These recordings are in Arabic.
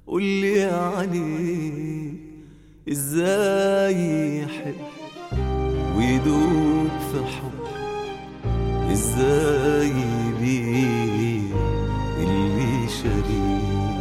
قولي عليك ازاي يحب ويدوب في حب، ازاي يبيع اللي شريك.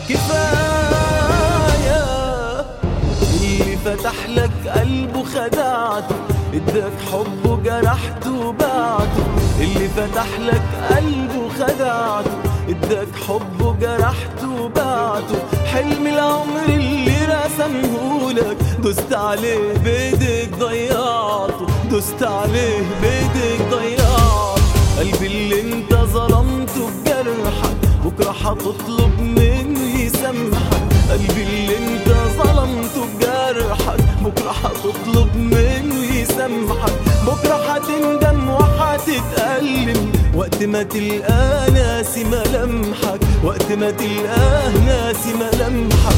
كفاية اللي فتح لك قلبه خدعته، اداك حبه جرحته وبعته. اللي فتح لك قلبه خدعته، اداك حبه جرحته وبعته. حلم العمر اللي رسمهولك دوست عليه بايدك ضيعته، دوست عليه بايدك ضيعته. قلبي اللي انت ظلمته بجرحك بكره هتطلب منه يسامحك. قلبي اللي انت ظلمته بجرحك بكره هتطلب منه يسامحك. بكره هتندم وهتتألم وقت ما تلقى ناسي ملامحك، وقت ما تلقاه ناسي ملامحك.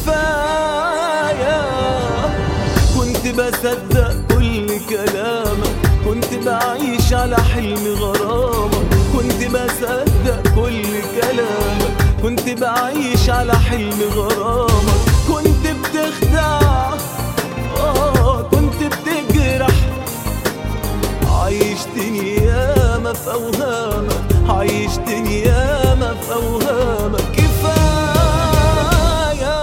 كفاية كنت بصدق كل كلامك، كنت بعيش على حلم غرامك. كنت بصدق كل كلامك، كنت بعيش على حلم غرامك. كنت بتخدع كنت بتجرح، عيشتني ياما في أوهامك، عيشتني ياما في أوهامك. كفاية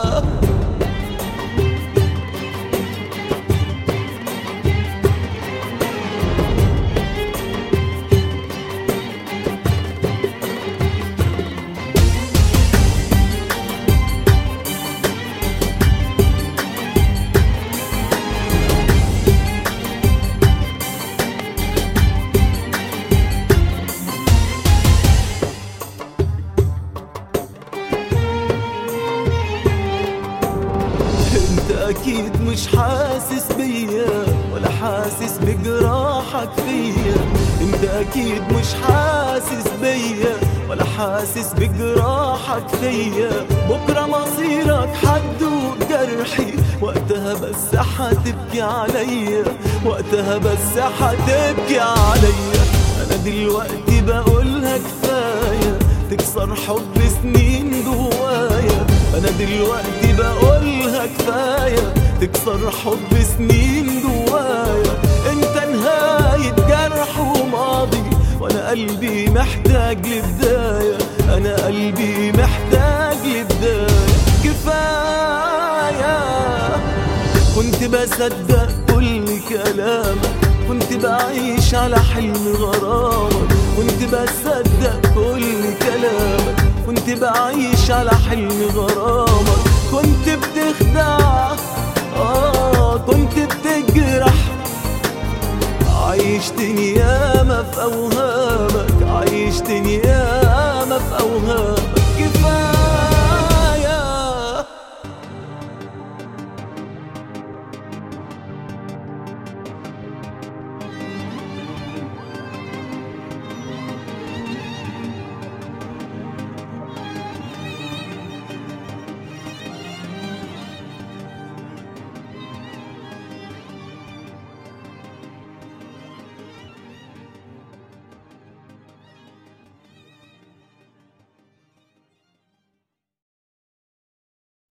أكيد مش حاسس بيا ولا حاسس بجراحك فيا. انت أكيد مش حاسس بيا ولا حاسس بجراحك فيا. بكرة مصيرك حتدوق جرحي، وقتها بس هتبكي عليا، وقتها بس هتبكي عليا. أنا دلوقتي بقولها كفاية تكسر حب سنين جوايا. أنا دلوقتي بقولها كفاية تكسر حب سنين جوايا. انت نهاية جرح وماضي، وانا قلبي محتاج لبداية، انا قلبي محتاج لبداية. كفاية كنت بصدق كل كلامك، كنت بعيش على حلم غرامك. كنت بصدق كل كلامك، كنت بعيش على حلم غرامك. كنت بتخدع كنت بتجرح، عيشتني ياما في أوهامك، عيشتني ياما في أوهامك.